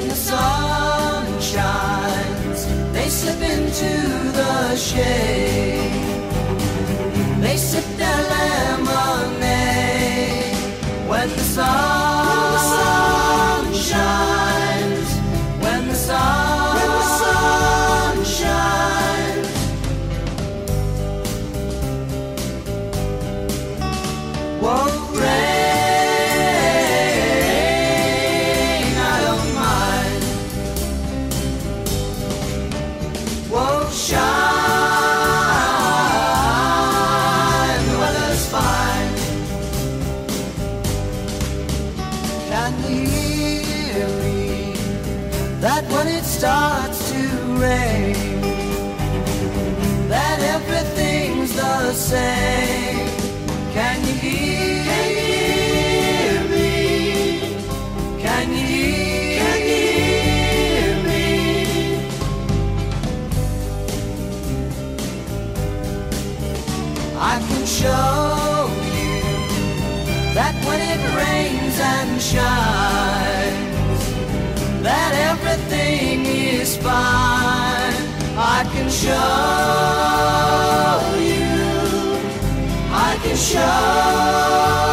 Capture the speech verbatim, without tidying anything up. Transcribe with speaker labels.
Speaker 1: When the sun shines, they slip into the shade. They sip their lemonade. When the sun shines, when the sun, when the sun shines. Whoa, rain, I don't mind. Whoa, shine, the weather's fine. Can you hear me? That when it starts to rain, that everything's the same. Can you hear me? Can you hear me? I can show you that when it rains and shines, that everything is fine. I can show you, I can show